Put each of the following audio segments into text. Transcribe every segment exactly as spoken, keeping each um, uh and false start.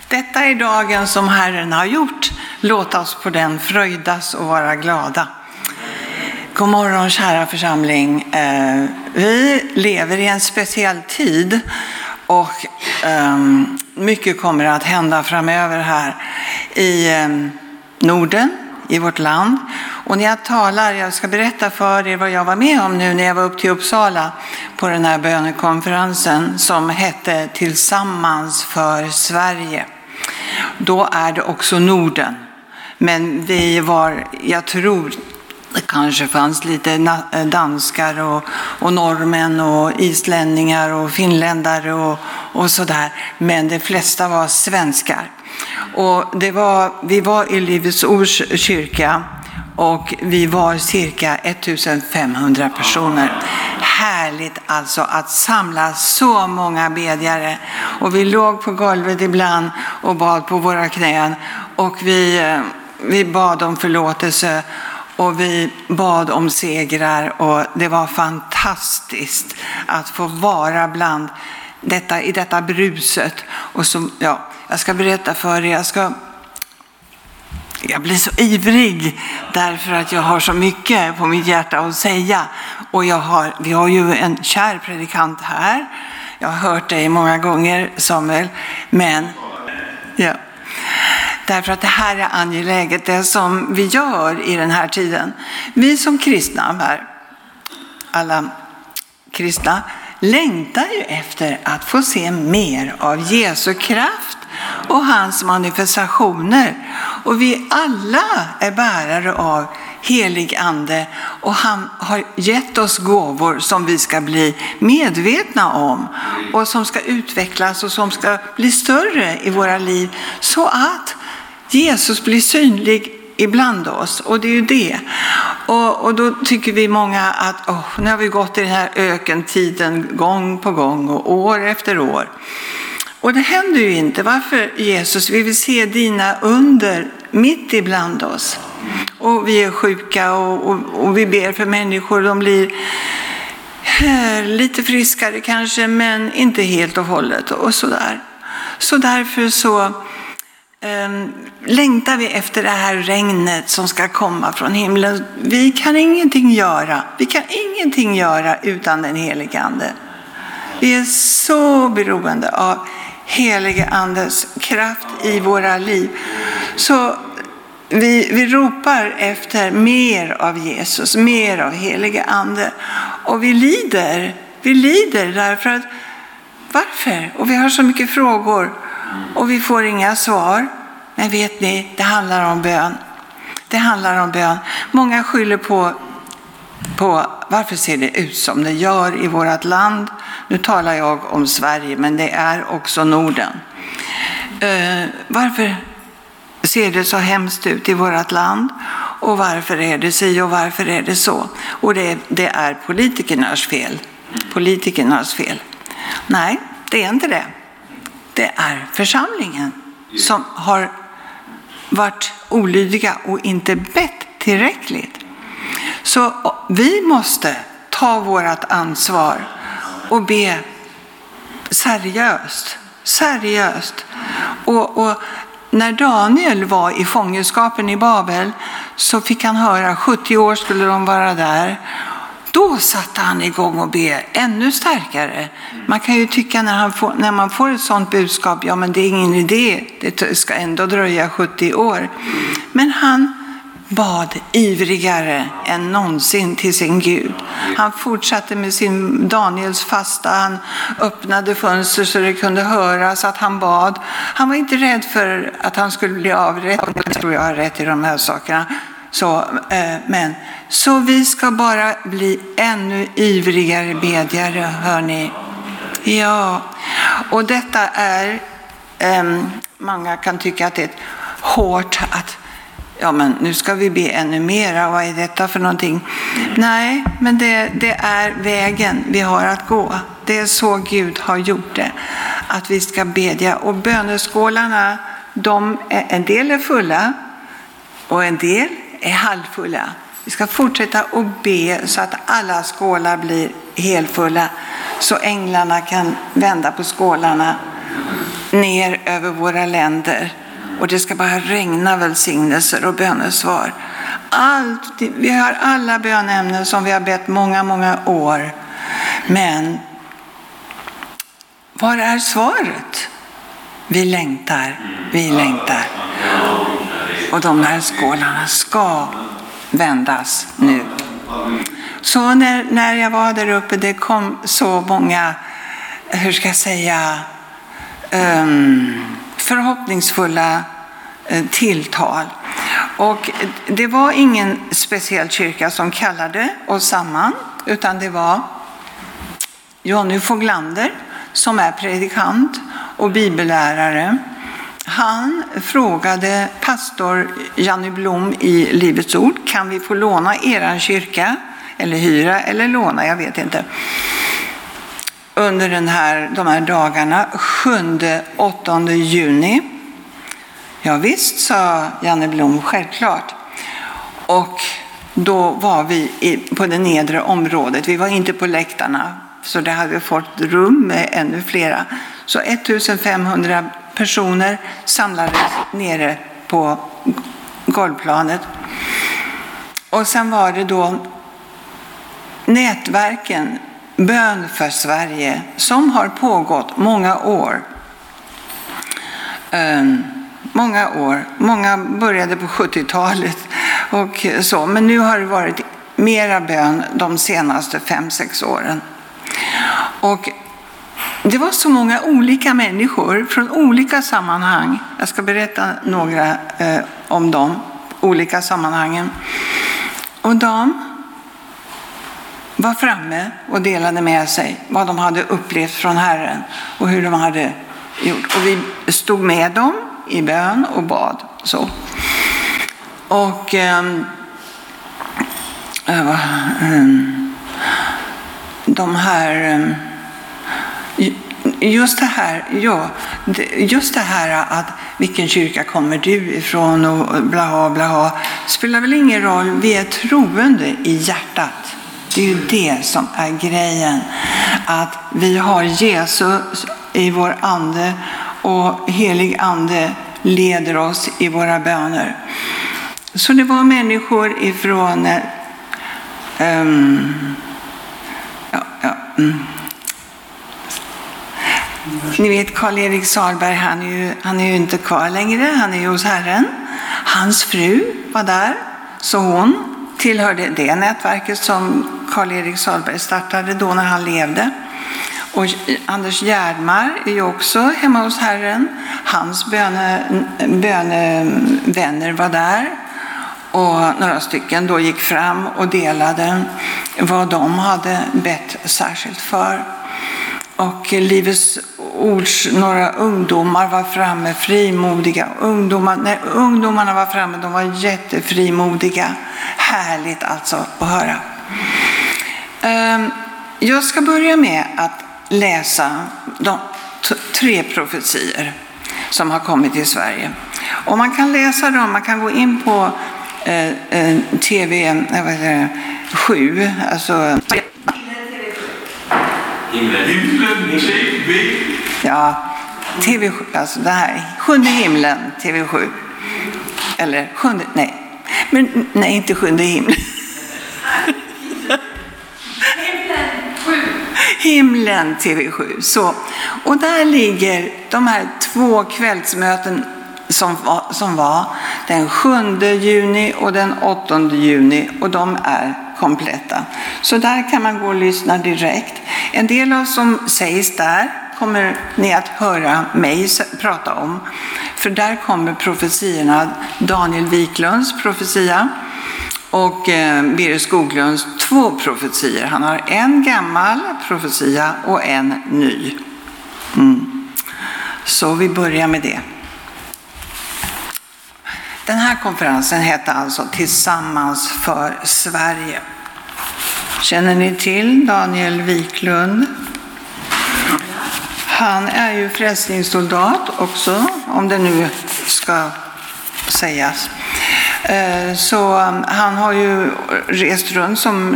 Detta är dagen som Herren har gjort. Låt oss på den fröjdas och vara glada. God morgon kära församling. Vi lever i en speciell tid och mycket kommer att hända framöver här i Norden, i vårt land. Och när jag talar, jag ska berätta för er vad jag var med om nu när jag var upp till Uppsala på den här bönekonferensen som hette Tillsammans för Sverige. Då är det också Norden. Men vi var, jag tror det kanske fanns lite danskar och, och norrmän och islänningar och finländare och, och sådär. Men de flesta var svenskar. Och det var, vi var i Livets Ords kyrka och vi var cirka ettusenfemhundra personer. Härligt alltså att samla så många bedjare. Och vi låg på golvet ibland och bad på våra knän. Och vi, vi bad om förlåtelse och vi bad om segrar. Och det var fantastiskt att få vara bland detta, i detta bruset. Och så, ja, jag ska berätta för er, jag ska... Jag blir så ivrig därför att jag har så mycket på mitt hjärta att säga. Och jag har, vi har ju en kär predikant här. Jag har hört dig många gånger, Samuel. Men, ja. Därför att det här är angeläget, det som vi gör i den här tiden. Vi som kristna här, alla kristna, längtar ju efter att få se mer av Jesu kraft och hans manifestationer. Och vi alla är bärare av helig ande och han har gett oss gåvor som vi ska bli medvetna om och som ska utvecklas och som ska bli större i våra liv så att Jesus blir synlig ibland oss. Och det är ju det. Och, och då tycker vi många att oh, nu har vi gått i den här ökentiden gång på gång och år efter år. Och det händer ju inte. Varför Jesus? Vi vill se dina under mitt ibland oss. Och vi är sjuka och, och, och vi ber för människor. De blir eh, lite friskare kanske, men inte helt och hållet och sådär. Så därför så eh, längtar vi efter det här regnet som ska komma från himlen. Vi kan ingenting göra. Vi kan ingenting göra utan den helige ande. Vi är så beroende av helige andes kraft i våra liv. Så vi, vi ropar efter mer av Jesus, mer av helige ande. Och vi lider, vi lider därför att varför? Och vi har så mycket frågor och vi får inga svar. Men vet ni, det handlar om bön. Det handlar om bön. Många skyller på, på varför ser det ut som det gör i vårt land. Nu talar jag om Sverige, men det är också Norden. Uh, varför ser det så hemskt ut i vårt land? Och varför är det så och varför är det så? Och det, det är politikernas fel. Politikernas fel. Nej, det är inte det. Det är församlingen som har varit olydiga och inte bett tillräckligt. Så vi måste ta vårt ansvar och be seriöst, seriöst. Och, och när Daniel var i fångenskapen i Babel så fick han höra sjuttio år skulle de vara där. Då satte han igång och be ännu starkare. Man kan ju tycka när, han får, när man får ett sånt budskap, ja men det är ingen idé, det ska ändå dröja sjuttio år. Men han bad ivrigare än någonsin till sin Gud. Han fortsatte med sin Daniels fasta. Han öppnade fönster så det kunde höras att han bad. Han var inte rädd för att han skulle bli avrätt. Jag tror jag har rätt i de här sakerna. Så, eh, men, så vi ska bara bli ännu ivrigare bedjare, hör ni. Ja, och detta är, eh, många kan tycka att det är hårt att ja, men nu ska vi be ännu mera. Vad är detta för någonting? Nej, men det, det är vägen vi har att gå. Det är så Gud har gjort det. Att vi ska bedja. Och böneskålarna, de är, en del är fulla och en del är halvfulla. Vi ska fortsätta att be så att alla skålar blir helfulla. Så änglarna kan vända på skålarna ner över våra länder. Och det ska bara regna välsignelser och bönesvar. Allt, vi har alla bönämnen som vi har bett många, många år. Men var är svaret? Vi längtar, vi längtar. Och de här skålarna ska vändas nu. Så när, när jag var där uppe, det kom så många, hur ska jag säga, um, förhoppningsfulla uh, tilltal. Och det var ingen speciell kyrka som kallade oss samman, utan det var Johnny Foglander som är predikant och bibellärare. Han frågade pastor Janne Blom i Livets ord, kan vi få låna eran kyrka? Eller hyra eller låna, jag vet inte. Under den här, de här dagarna, sjunde åttonde juni. Ja visst, sa Janne Blom, självklart. Och då var vi i, på det nedre området. Vi var inte på läktarna, så det hade vi fått rum med ännu flera. Så ettusenfemhundra personer samlades nere på golvplanet. Och sen var det då nätverken Bön för Sverige som har pågått många år. Um, många år. Många började på sjuttiotalet och så. Men nu har det varit mera bön de senaste fem, sex åren. Och det var så många olika människor från olika sammanhang. Jag ska berätta några eh, om de olika sammanhangen. Och de var framme och delade med sig vad de hade upplevt från Herren och hur de hade gjort. Och vi stod med dem i bön och bad. Så. Och um, um, de här um, just det här ja, just det här att vilken kyrka kommer du ifrån och bla bla spelar väl ingen roll, vi är troende i hjärtat. Det är ju det som är grejen, att vi har Jesus i vår ande och helig ande leder oss i våra böner. Så det var människor ifrån um, ja, ja, um, ni vet Karl-Erik Salberg, han är, ju, han är ju inte kvar längre, han är ju hos Herren. Hans fru var där, så hon tillhörde det nätverket som Karl-Erik Salberg startade då när han levde. Och Anders Gärdmar är ju också hemma hos Herren. Hans böne, bönevänner var där. Och några stycken då gick fram och delade vad de hade bett särskilt för. Och Livets ords några ungdomar var framme frimodiga. Ungdomar, när ungdomarna var framme, de var jättefrimodiga. Härligt alltså att höra. Jag ska börja med att läsa de tre profetier som har kommit till Sverige. Och man kan läsa dem, man kan gå in på eh, eh, T V sju, alltså ja, T V sju, alltså det här, sjunde himlen, T V sju. Eller sjunde, nej. Men nej, inte sjunde himlen. Himlen T V sju. Så, och där ligger de här två kvällsmöten som var, som var den sjunde juni och den åttonde juni, och de är kompletta. Så där kan man gå och lyssna direkt. En del av som sägs där kommer ni att höra mig prata om. För där kommer profetierna, Daniel Wiklunds profetia och eh, Birger Skoglunds två profetier. Han har en gammal profetia och en ny. Mm. Så vi börjar med det. Den här konferensen heter alltså Tillsammans för Sverige. Känner ni till Daniel Wiklund? Han är ju frälsningssoldat också, om det nu ska sägas. Så han har ju rest runt som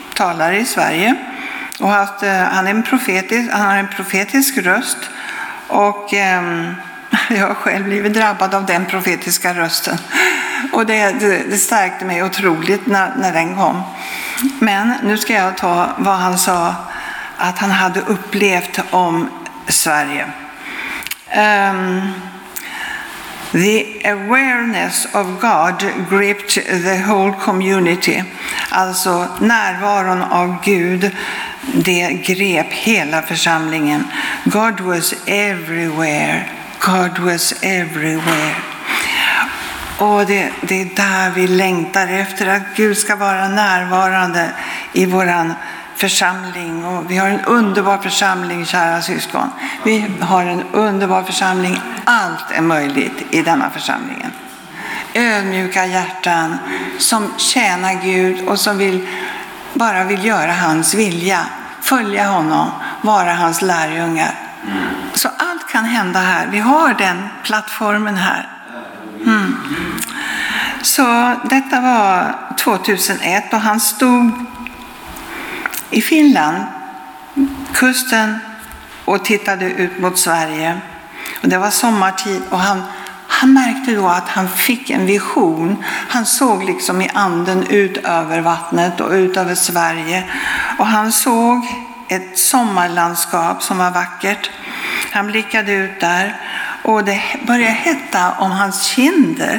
talare i Sverige och haft, han, är en profetisk, han har en profetisk röst Och eh, jag har själv blivit drabbad av den profetiska rösten. Och det, det, det stärkte mig otroligt när, när den kom. Men nu ska jag ta vad han sa att han hade upplevt om Sverige. Um, The awareness of God gripped the whole community. Alltså närvaron av Gud, det grep hela församlingen. God was everywhere. God was everywhere. Och det, det är där vi längtar efter, att Gud ska vara närvarande i våran församling. Och vi har en underbar församling, kära syskon. Vi har en underbar församling. Allt är möjligt i denna församlingen. Ödmjuka hjärtan som tjänar Gud och som vill, bara vill göra hans vilja. Följa honom, vara hans lärjungar. Så allt kan hända här. Vi har den plattformen här. Mm. Så detta var tjugohundraett och han stod i Finland, kusten, och tittade ut mot Sverige. Och det var sommartid och han, han märkte då att han fick en vision. Han såg liksom i anden ut över vattnet och ut över Sverige. Och han såg ett sommarlandskap som var vackert. Han blickade ut där och det började hetta om hans kinder.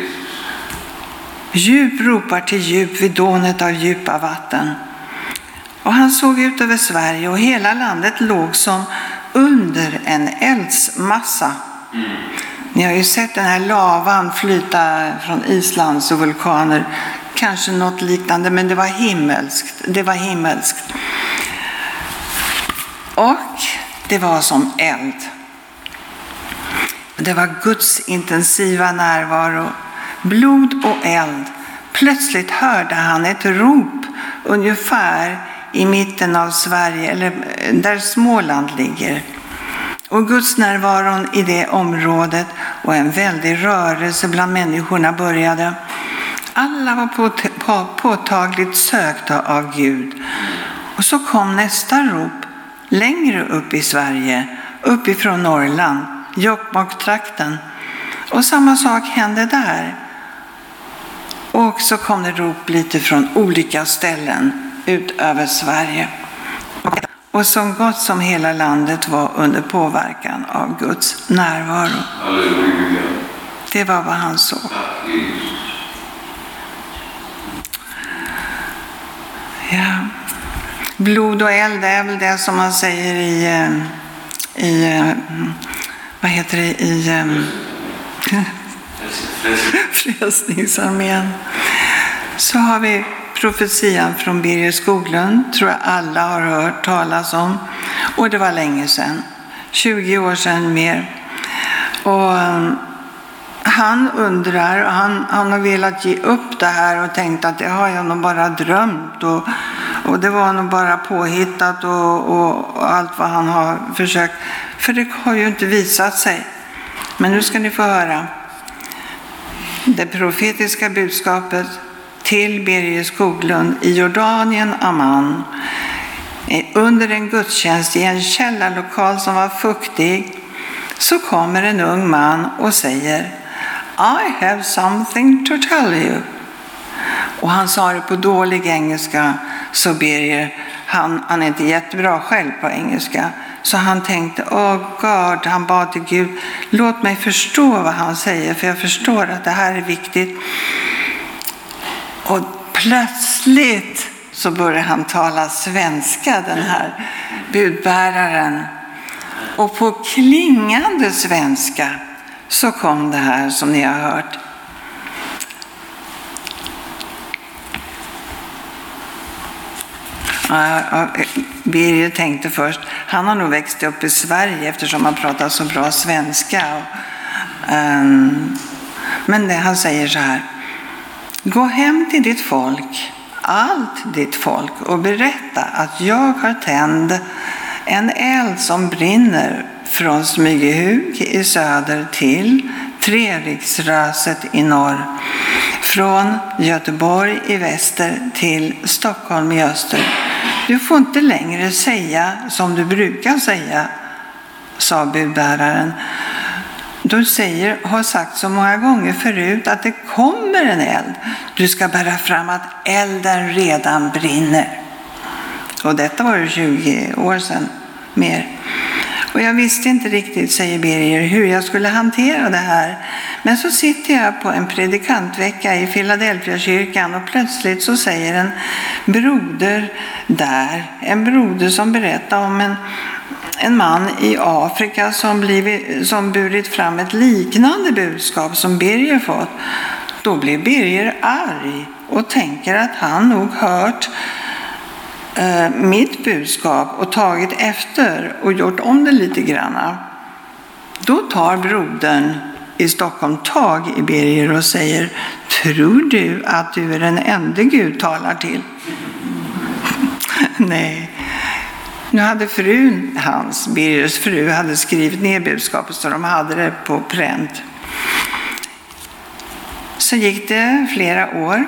Djup ropar till djup vid dånet av djupa vatten. Och han såg ut över Sverige och hela landet låg som under en eldsmassa. Mm. Ni har ju sett den här lavan flyta från Islands och vulkaner. Kanske något liknande, men det var himmelskt. Det var himmelskt. Och det var som eld. Det var Guds intensiva närvaro. Blod och eld. Plötsligt hörde han ett rop ungefär i mitten av Sverige, eller där Småland ligger. Och Guds närvaron i det området och en väldig rörelse bland människorna började. Alla var på, på, påtagligt sökta av Gud. Och så kom nästa rop längre upp i Sverige, uppifrån Norrland, Jokkmokk-trakten. Och samma sak hände där. Och så kom det rop lite från olika ställen ut över Sverige. Och som gott som hela landet var under påverkan av Guds närvaro. Halleluja. Det var vad han såg. Ja. Blod och eld är väl det som man säger i, i vad heter det, i Frälsningsarmén. Så har vi profetian från Birger Skoglund, tror jag alla har hört talas om. Och det var länge sedan, tjugo år sedan mer. Och han undrar, och han, han har velat ge upp det här och tänkt att det har jag nog bara drömt. Och, och det var nog bara påhittat och, och, och allt vad han har försökt. För det har ju inte visat sig. Men nu ska ni få höra. Det profetiska budskapet till Birger Skoglund i Jordanien, Amman, under en gudstjänst i en källarlokal som var fuktig, så kommer en ung man och säger: I have something to tell you. Och han sa det på dålig engelska, så Birger, han, han är inte jättebra själv på engelska. Så han tänkte, åh God, han bad till Gud, låt mig förstå vad han säger, för jag förstår att det här är viktigt. Och plötsligt så började han tala svenska, den här budbäraren. Och på klingande svenska så kom det här som ni har hört. Birger tänkte först, han har nog växt upp i Sverige eftersom han pratar så bra svenska. Um, men det, han säger så här: gå hem till ditt folk, allt ditt folk, och berätta att jag har tänd en eld som brinner från Smygehuk i söder till Treriksröset i norr, från Göteborg i väster till Stockholm i öster. Du får inte längre säga som du brukar säga, sa budbäraren. Du säger, har sagt så många gånger förut att det kommer en eld. Du ska bära fram att elden redan brinner. Och detta var det tjugo år sedan mer. Och jag visste inte riktigt, säger Birger, hur jag skulle hantera det här. Men så sitter jag på en predikantvecka i Philadelphia kyrkan och plötsligt så säger en broder där, en broder som berättar om en, en man i Afrika som, blivit, som burit fram ett liknande budskap som Birger fått. Då blir Birger arg och tänker att han nog hört eh, mitt budskap och tagit efter och gjort om det lite grann. Då tar brodern i Stockholm tag i Birger och säger, tror du att du är den enda Gud talar till? Nej. Nu hade frun hans, Birgers fru, hade skrivit ner budskapet så de hade det på pränt. Så gick det flera år.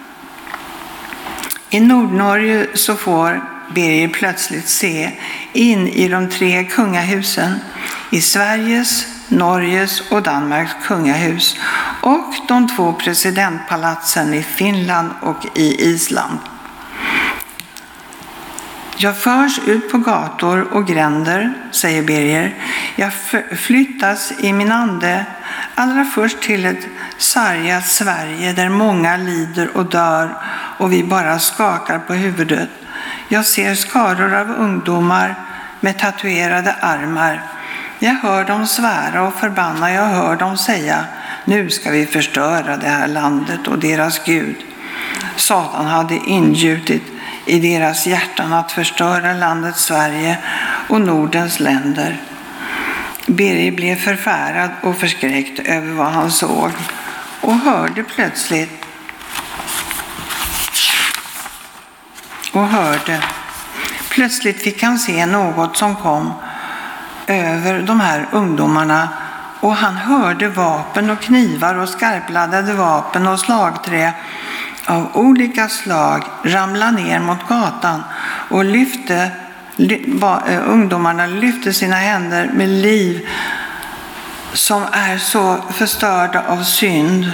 I Nordnorge så får Birger plötsligt se in i de tre kungahusen i Sveriges, Norges och Danmarks kungahus och de två presidentpalatsen i Finland och i Island. Jag förs ut på gator och gränder, säger Birger. Jag flyttas i min ande allra först till ett sargat Sverige där många lider och dör och vi bara skakar på huvudet. Jag ser skaror av ungdomar med tatuerade armar. Jag hör dem svära och förbanna, jag hör dem säga, nu ska vi förstöra det här landet och deras Gud. Satan hade ingjutit i deras hjärtan att förstöra landet Sverige och Nordens länder. Birger blev förfärad och förskräckt över vad han såg och hörde plötsligt och hörde. Plötsligt fick han se något som kom över de här ungdomarna och han hörde vapen och knivar och skarpladdade vapen och slagträ av olika slag ramla ner mot gatan och lyfte, ungdomarna lyfte sina händer med liv som är så förstörda av synd.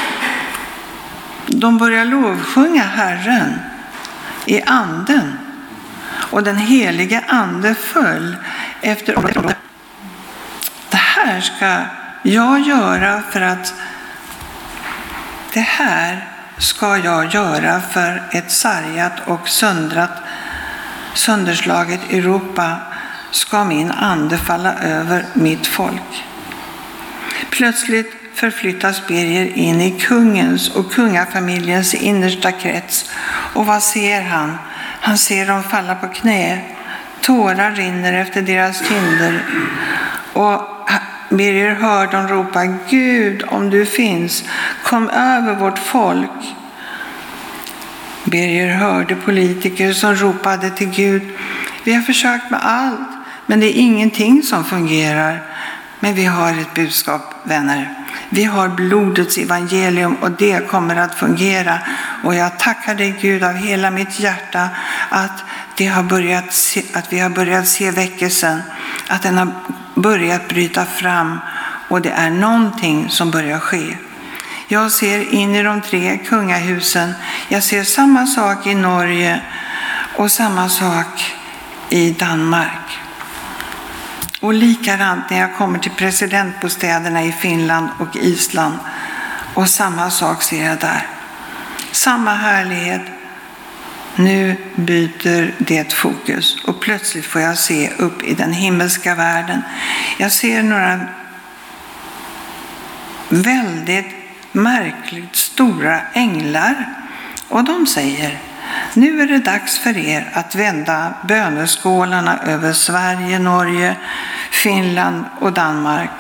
De börjar lovsjunga Herren i anden och den heliga ande föll efter området. Det här ska jag göra för att det här ska jag göra för ett sargat och söndrat, sönderslaget Europa ska min ande falla över mitt folk. Plötsligt förflyttas Birger in i kungens och kungafamiljens innersta krets. Och vad ser han? Han ser dem falla på knä. Tårar rinner efter deras kinder. Och Birger hör dem ropa, Gud, om du finns, kom över vårt folk. Birger hörde politiker som ropade till Gud, vi har försökt med allt, men det är ingenting som fungerar. Men vi har ett budskap, vänner. Vi har blodets evangelium och det kommer att fungera. Och jag tackar dig, Gud, av hela mitt hjärta att, det har börjat se, att vi har börjat se väckelsen. Att den har börjat bryta fram och det är någonting som börjar ske. Jag ser in i de tre kungahusen. Jag ser samma sak i Norge och samma sak i Danmark. Och likadant när jag kommer till presidentbostäderna i Finland och Island. Och samma sak ser jag där. Samma härlighet. Nu byter det fokus och plötsligt får jag se upp i den himmelska världen. Jag ser några väldigt märkligt stora änglar och de säger, nu är det dags för er att vända böneskålarna över Sverige, Norge, Finland och Danmark.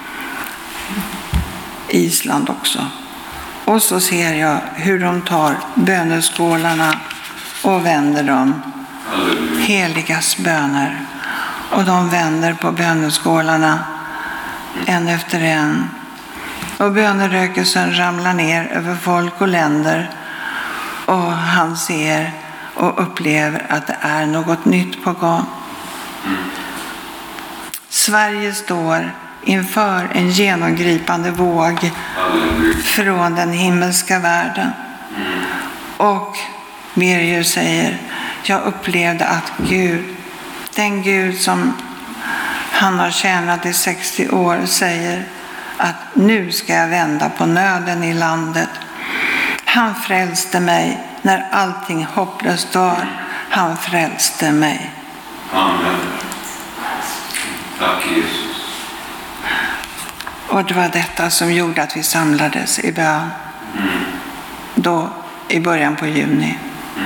Island också. Och så ser jag hur de tar böneskålarna och vänder dem. Heligas böner. Och de vänder på böneskålarna en efter en. Och bönerökelsen ramlar ner över folk och länder. Och han ser och upplever att det är något nytt på gång. Sverige står inför en genomgripande våg från den himmelska världen. Och Birger säger, jag upplevde att Gud, den Gud som han har tjänat i sextio år, säger att nu ska jag vända på nöden i landet. Han frälste mig när allting hopplöst var. Han frälste mig. Amen. Tack Jesus. Och det var detta som gjorde att vi samlades i bön. Mm. Då i början på juni. Mm.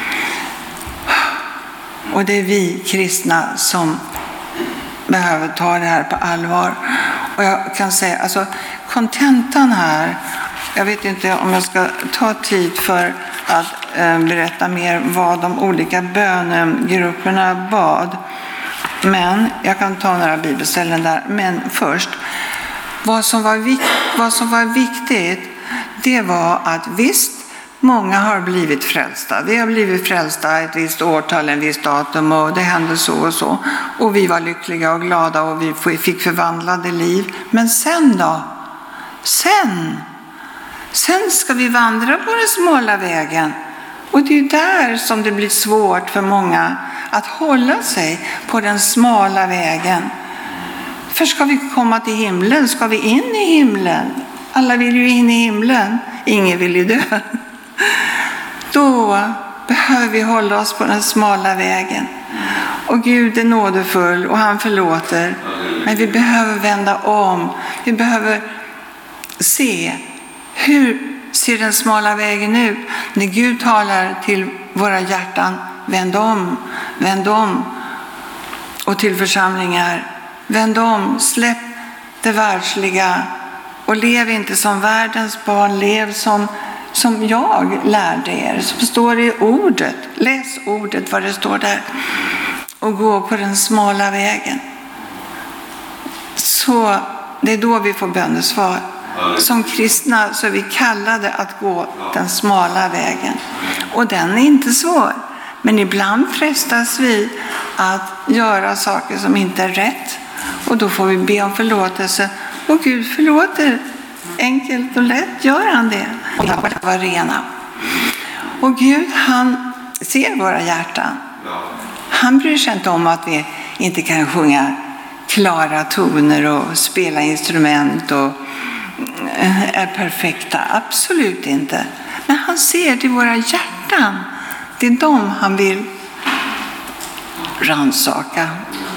Och det är vi kristna som behöver ta det här på allvar. Och jag kan säga, alltså kontentan här, jag vet inte om jag ska ta tid för att eh, berätta mer vad de olika bönegrupperna bad. Men jag kan ta några bibelställen där. Men först, vad som var, vikt, vad som var viktigt, det var att visst, många har blivit frälsta. Vi har blivit frälsta ett visst årtal, en viss datum, och det hände så och så. Och vi var lyckliga och glada och vi fick förvandlade liv. Men sen då? Sen? Sen ska vi vandra på den smala vägen. Och det är där som det blir svårt för många att hålla sig på den smala vägen. För ska vi komma till himlen? Ska vi in i himlen? Alla vill ju in i himlen. Ingen vill ju dö. Då behöver vi hålla oss på den smala vägen. Och Gud är nådefull och han förlåter. Men vi behöver vända om. Vi behöver se hur ser den smala vägen ut. När Gud talar till våra hjärtan, vänd om, vänd om. Och till församlingar, vänd om, släpp det världsliga. Och lev inte som världens barn, lev som, som jag lärde er. Som står i ordet, läs ordet vad det står där. Och gå på den smala vägen. Så det är då vi får bönesvar. Som kristna så är vi kallade att gå den smala vägen. Och den är inte svår. Men ibland frestas vi att göra saker som inte är rätt. Och då får vi be om förlåtelse. Och Gud förlåter. Enkelt och lätt gör han det. Vi har bara vara rena. Och Gud, han ser våra hjärtan. Han bryr sig inte om att vi inte kan sjunga klara toner och spela instrument och är perfekta. Absolut inte. Men han ser till våra hjärtan. Det är dem han vill rannsaka.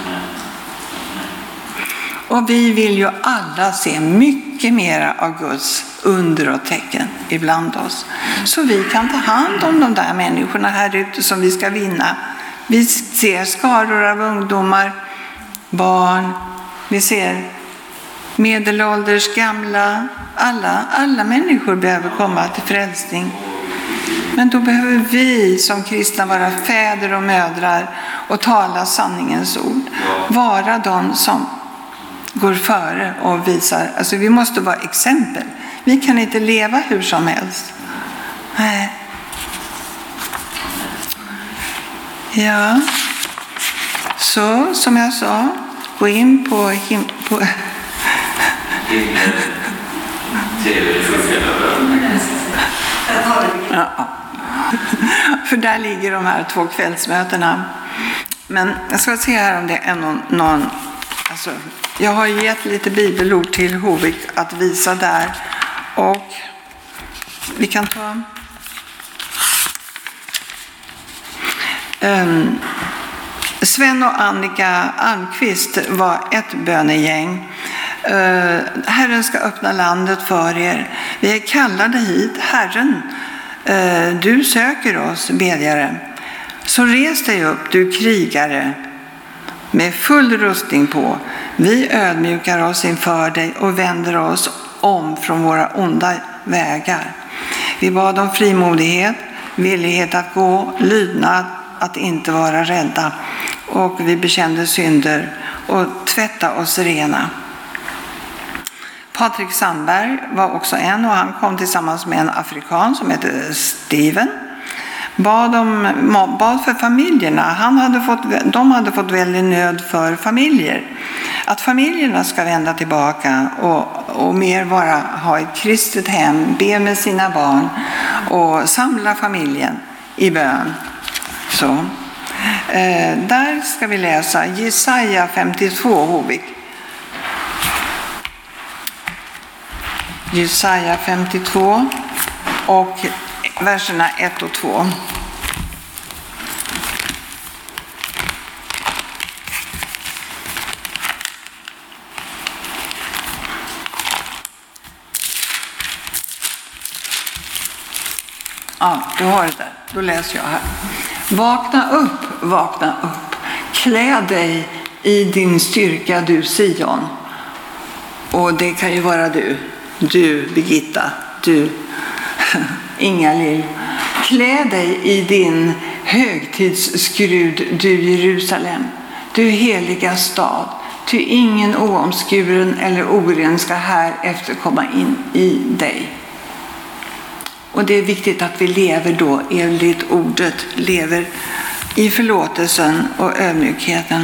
Och vi vill ju alla se mycket mer av Guds under och tecken ibland oss. Så vi kan ta hand om de där människorna här ute som vi ska vinna. Vi ser skaror av ungdomar, barn, vi ser medelålders, gamla, alla, alla människor behöver komma till frälsning. Men då behöver vi som kristna vara fäder och mödrar och tala sanningens ord. Vara de som går före och visar. Alltså vi måste vara exempel. Vi kan inte leva hur som helst. Nej. Ja. Så som jag sa, gå in på, him- på ja. För där ligger de här två kvällsmötena. Men jag ska se här om det är någon, någon alltså, jag har gett lite bibelord till Hovik att visa där. Och vi kan ta um, Sven och Annika Almqvist var ett bönegäng. Uh, Herren ska öppna landet för er. Vi är kallade hit. Herren, uh, du söker oss, bedjare. Så res dig upp, du krigare, med full rustning på. Vi ödmjukar oss inför dig och vänder oss om från våra onda vägar. Vi bad om frimodighet, villighet att gå, lydnad, att inte vara rädda. Och vi bekände synder och tvätta oss rena. Patrik Sandberg var också en, och han kom tillsammans med en afrikan som heter Steven. Bad, om, bad för familjerna. Han hade fått, de hade fått väldigt nöd för familjer. Att familjerna ska vända tillbaka och, och mer bara ha ett kristet hem, be med sina barn och samla familjen i bön. Så. Eh, där ska vi läsa Jesaja femtiotvå, Hovig. Jesaja femtiotvå och verserna ett och två. Ja, du har det där. Då läser jag här. Vakna upp, vakna upp. Klä dig i din styrka, du Sion. Och det kan ju vara du. Du, Birgitta. Du, Inga-Lill. Klä dig i din högtidsskrud, du Jerusalem. Du heliga stad. Ty ingen oomskuren eller oren ska här efter komma in i dig. Och det är viktigt att vi lever då enligt ordet, lever i förlåtelsen och ödmjukheten.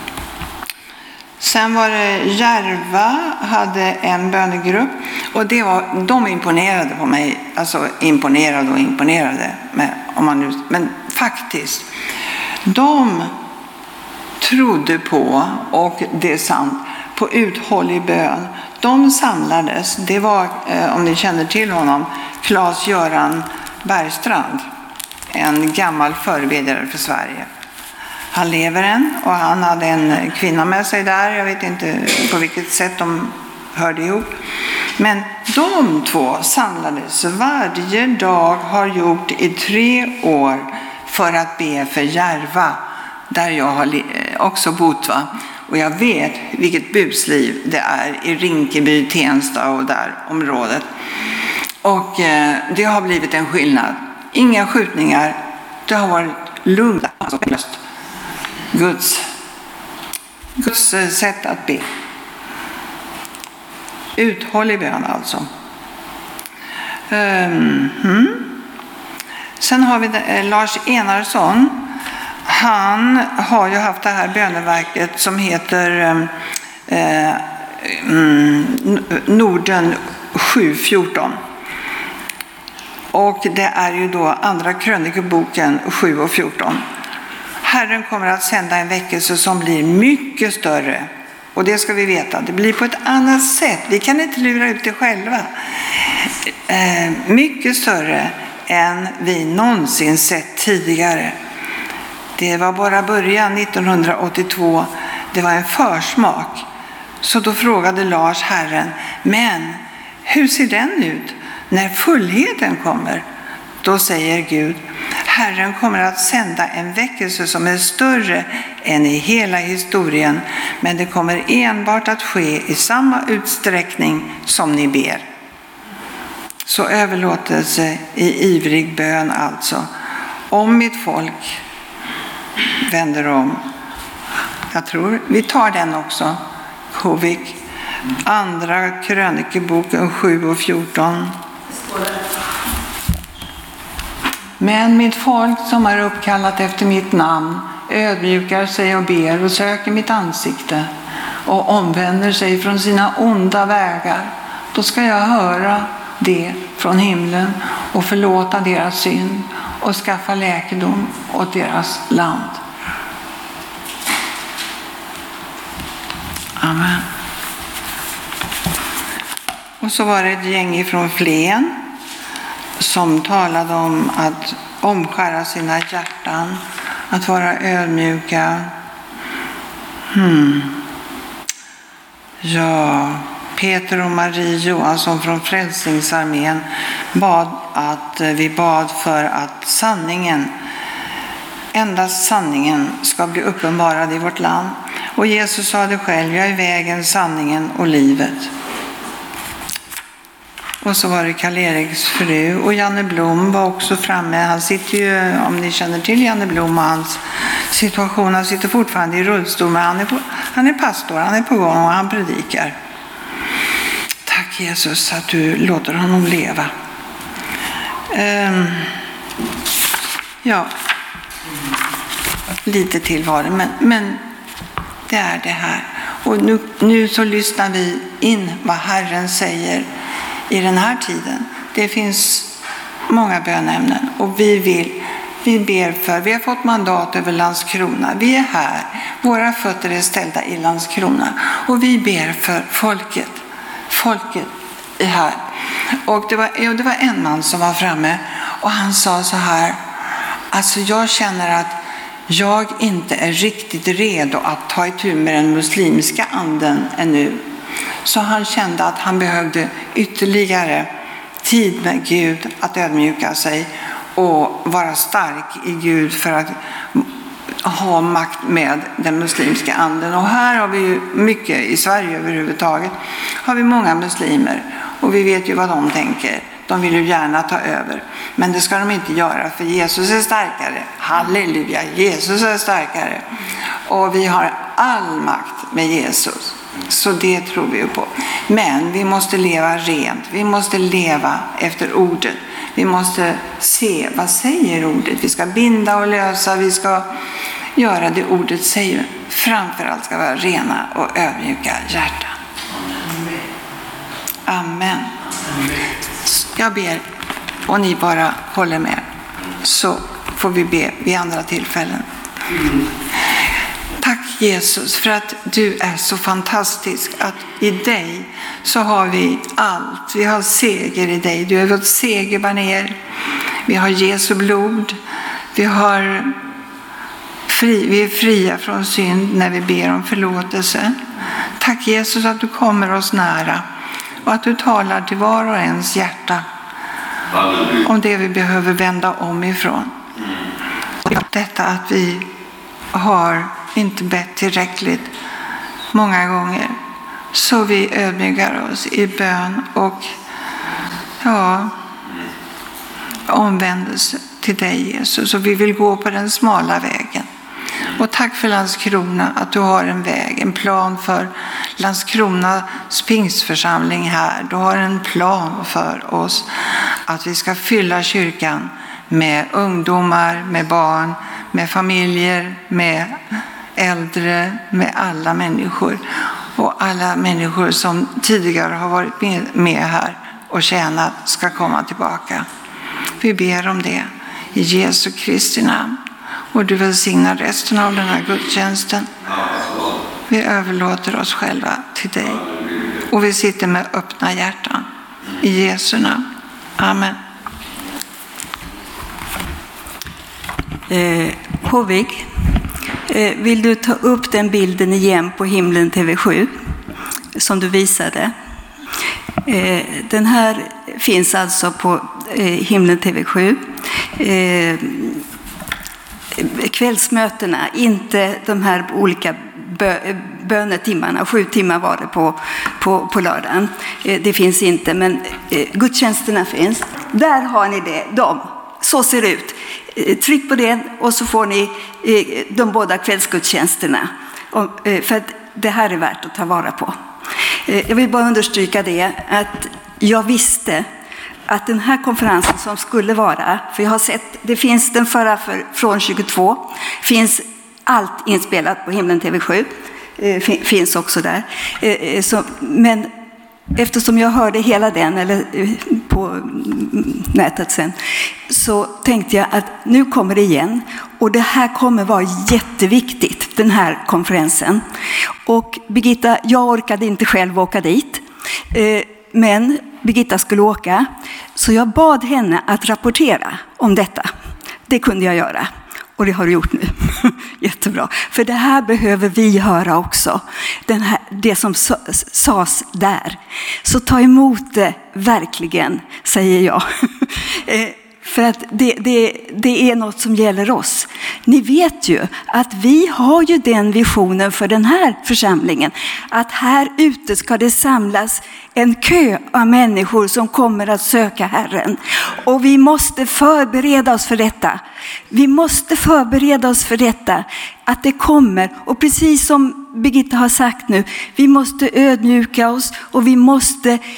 Sen var det Järva, hade en bönegrupp och det var, de imponerade på mig, alltså imponerade och imponerade, med, om man nu, men faktiskt, de trodde på, och det är sant, på uthållig bön. De samlades, det var, eh, om ni känner till honom, Claes-Göran Bergstrand, en gammal förebedjare för Sverige. Han lever än och han hade en kvinna med sig där, jag vet inte på vilket sätt de hörde ihop. Men de två samlades varje dag, har gjort i tre år, för att be för Järva, där jag har också bott, va? Och jag vet vilket busliv det är i Rinkeby, Tensta och där området. Och eh, det har blivit en skillnad. Inga skjutningar, det har varit lugnt. Alltså, Guds, Guds sätt att be. Uthållig bön alltså. Um, hmm. Sen har vi det, Lars Enarsson. Han har ju haft det här böneverket som heter eh, mm, Norden sju fjorton. Och det är ju då andra krönikeboken sju och fjorton. Herren kommer att sända en väckelse som blir mycket större. Och det ska vi veta, det blir på ett annat sätt. Vi kan inte lura ut det själva. Eh, mycket större än vi någonsin sett tidigare. Det var bara början nittonhundraåttiotvå. Det var en försmak. Så då frågade Lars Herren, men hur ser den ut när fullheten kommer? Då säger Gud, Herren kommer att sända en väckelse som är större än i hela historien, men det kommer enbart att ske i samma utsträckning som ni ber. Så överlåtelse i ivrig bön alltså. Om mitt folk vänder om. Jag tror vi tar den också. Hovig. Andra krönikeboken sju och fjorton. Men mitt folk som är uppkallat efter mitt namn ödmjukar sig och ber och söker mitt ansikte och omvänder sig från sina onda vägar. Då ska jag höra det från himlen och förlåta deras synd och skaffa läkedom åt deras land. Amen. Och så var det ett gäng ifrån Flen som talade om att omskära sina hjärtan, att vara ödmjuka. Hmm. Ja, Peter och Marie Johansson från Frälsningsarmén bad att vi bad för att sanningen, endast sanningen, ska bli uppenbarad i vårt land. Och Jesus sa det själv, jag är vägen, sanningen och livet. Och så var det Karl-Eriks fru, och Janne Blom var också framme. Han sitter ju, om ni känner till Janne Blom och hans situation, han sitter fortfarande i rullstol, men han är, på, han är pastor, han är på gång och han predikar. Tack Jesus att du låter honom leva. Um, ja, lite till var det, men, men det är det här. Och nu, nu så lyssnar vi in vad Herren säger i den här tiden. Det finns många bönämnen och vi vill, vi ber för, vi har fått mandat över Landskrona. Vi är här, våra fötter är ställda i Landskrona och vi ber för folket. Folket är här. Och det var, och det var en man som var framme och han sa så här: alltså jag känner att jag inte är riktigt redo att ta itu med den muslimska anden ännu. Så han kände att han behövde ytterligare tid med Gud, att ödmjuka sig och vara stark i Gud för att ha makt med den muslimska anden. Och här har vi ju mycket i Sverige överhuvudtaget. Har vi många muslimer och vi vet ju vad de tänker. De vill ju gärna ta över. Men det ska de inte göra för Jesus är starkare. Halleluja, Jesus är starkare. Och vi har all makt med Jesus. Så det tror vi på. Men vi måste leva rent. Vi måste leva efter ordet. Vi måste se, vad säger ordet? Vi ska binda och lösa. Vi ska göra det ordet säger. Framförallt ska vara rena och ödmjuka hjärtan. Amen. Jag ber och ni bara håller med. Så får vi be vid andra tillfällen. Tack Jesus för att du är så fantastisk, att i dig så har vi allt. Vi har seger i dig. Du är vårt segerbaner. Vi har Jesu blod. Vi, har fri, vi är fria från synd när vi ber om förlåtelse. Tack Jesus att du kommer oss nära och att du talar till var och ens hjärta om det vi behöver vända om ifrån. Detta att vi har inte bett tillräckligt många gånger, så vi ödmjukar oss i bön och ja, omvändelse till dig Jesus. Och vi vill gå på den smala vägen. Och tack för Landskrona, att du har en väg, en plan för Landskronas pingstförsamling här. Du har en plan för oss att vi ska fylla kyrkan med ungdomar, med barn, med familjer, med äldre, med alla människor. Och alla människor som tidigare har varit med, med här och tjänat ska komma tillbaka. Vi ber om det i Jesu Kristi namn. Och du välsignar resten av den här gudstjänsten. Vi överlåter oss själva till dig. Och vi sitter med öppna hjärtan. I Jesu namn. Amen. Eh, Hovig, eh, vill du ta upp den bilden igen på Himlen T V sju som du visade? Eh, den här finns alltså på eh, Himlen T V sju. Eh, kvällsmötena, inte de här olika bö, bönetimmarna. Sju timmar var det på, på, på lördagen. Eh, det finns inte, men eh, gudstjänsterna finns. Där har ni det, de. Så ser det ut. Eh, tryck på den och så får ni eh, de båda kvällsgudstjänsterna. Och, eh, för att det här är värt att ta vara på. Eh, jag vill bara understryka det, att jag visste att den här konferensen som skulle vara, för jag har sett, det finns den förra för, från tjugotvå, finns allt inspelat på Himlen T V sju, eh, finns också där. Eh, så, men eftersom jag hörde hela den, eller eh, på nätet sen, så tänkte jag att nu kommer det igen. Och det här kommer vara jätteviktigt, den här konferensen. Och Birgitta, jag orkade inte själv åka dit, eh, men Birgitta skulle åka, så jag bad henne att rapportera om detta. Det kunde jag göra, och det har du gjort nu. Jättebra, för det här behöver vi höra också. Den här, det som sades där. Så ta emot det verkligen, säger jag. För att det, det, det är något som gäller oss. Ni vet ju att vi har ju den visionen för den här församlingen. Att här ute ska det samlas en kö av människor som kommer att söka Herren. Och vi måste förbereda oss för detta. Vi måste förbereda oss för detta. Att det kommer. Och precis som Birgitta har sagt nu, vi måste ödmjuka oss och vi måste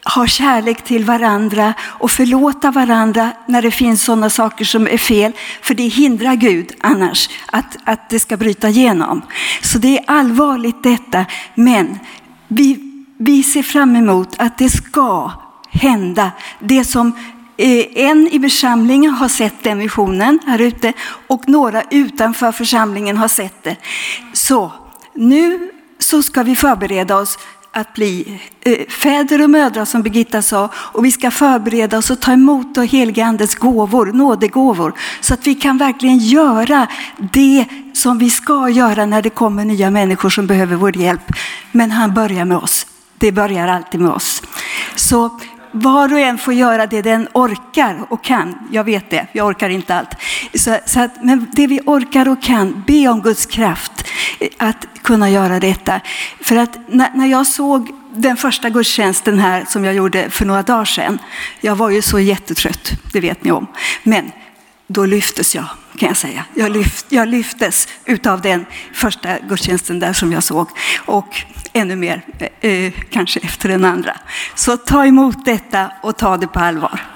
ha kärlek till varandra och förlåta varandra när det finns sådana saker som är fel. För det hindrar Gud annars att, att det ska bryta igenom. Så det är allvarligt detta, men vi, vi ser fram emot att det ska hända. Det som en i församlingen har sett den visionen här ute och några utanför församlingen har sett det. Så nu så ska vi förbereda oss att bli eh, fäder och mödrar som Birgitta sa, och vi ska förbereda oss och ta emot och heliga andes gåvor, nådegåvor, så att vi kan verkligen göra det som vi ska göra när det kommer nya människor som behöver vår hjälp. Men han börjar med oss. Det börjar alltid med oss. Så var och en får göra det den orkar och kan. Jag vet det, jag orkar inte allt. Så, så att, men det vi orkar och kan, be om Guds kraft att kunna göra detta. För att när, när jag såg den första gudstjänsten här som jag gjorde för några dagar sedan, jag var ju så jättetrött, det vet ni om. Men då lyftes jag, kan jag säga. Jag, lyft, jag lyftes utav den första gudstjänsten där som jag såg. Och ännu mer, eh, kanske efter den andra. Så ta emot detta och ta det på allvar.